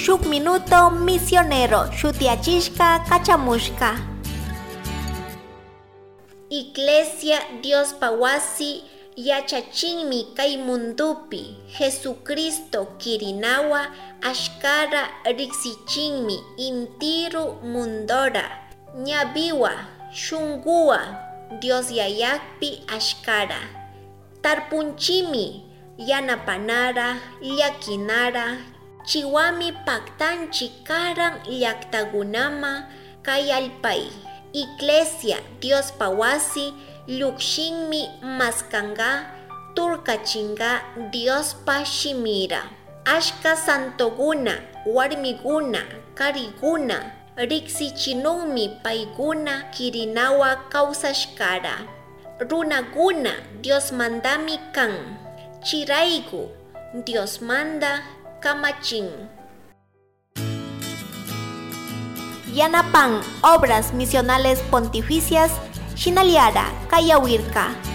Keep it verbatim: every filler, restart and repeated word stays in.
shuk minuto misionero shutiachishka kachamushka. Iglesia Dios pawasi yachachinmi kay mundupi Jesucristo kirinawa ashkara riksichinmi intiru mundora ñabiwa shunguwa Dios yayakpi ashkara tarpunchimi yanapanara llakinara chiwami paktanchi karan llaktakunama kay allpay Iglesia Dios pawasi llukshinmi maskanga turkachinga Dios pa shimira ashka santoguna warmiguna kariguna riksichinunmi payguna kirinawa kawsashkara runaguna Dios mandami kan chiraygu Dios manda kamachin. Yanapan Obras Misionales Pontificias Shinaliara Kayawirka.